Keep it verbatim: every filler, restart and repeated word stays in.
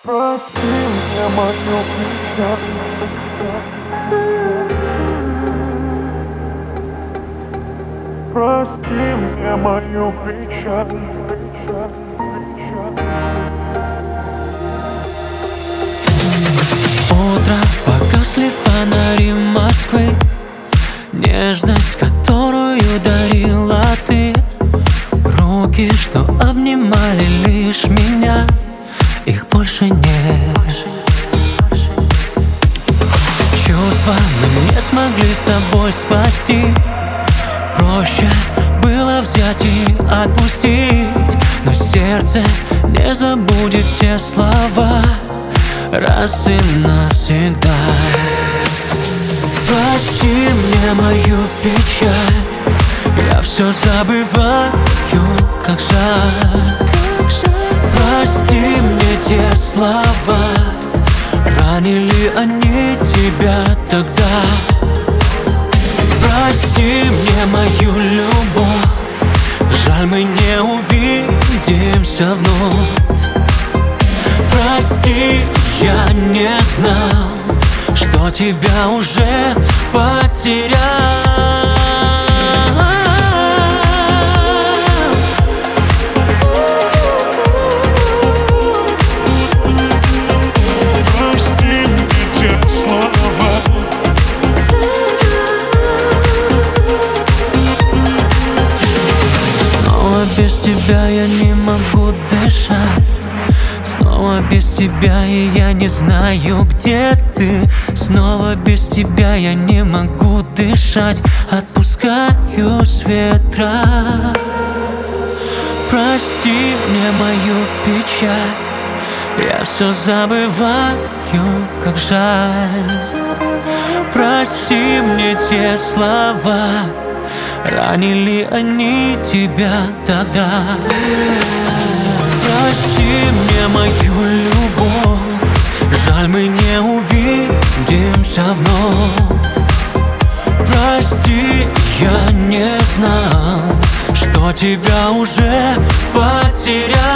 Прости мне мою печаль. Прости мне мою печаль, печаль, печаль. Утро, погасли фонари Москвы, нежность, которую дарила ты. Руки, что обнимали лишь меня, их больше нет. Чувства мы не смогли с тобой спасти. Проще было взять и отпустить, но сердце не забудет те слова раз и навсегда. Прости мне мою печаль, я все забываю, как жаль. Прости мне те слова, ранили они тебя тогда. Прости мне мою любовь, жаль, мы не увидимся вновь. Прости, я не знал, что тебя уже потерял. Без тебя я не могу дышать. Снова без тебя, и я не знаю, где ты. Снова без тебя я не могу дышать. Отпускаю с ветра. Прости мне мою печаль, я все забываю, как жаль. Прости мне те слова, ранили они тебя тогда. Прости мне мою любовь, жаль, мы не увидимся вновь. Прости, я не знал, что тебя уже потерял.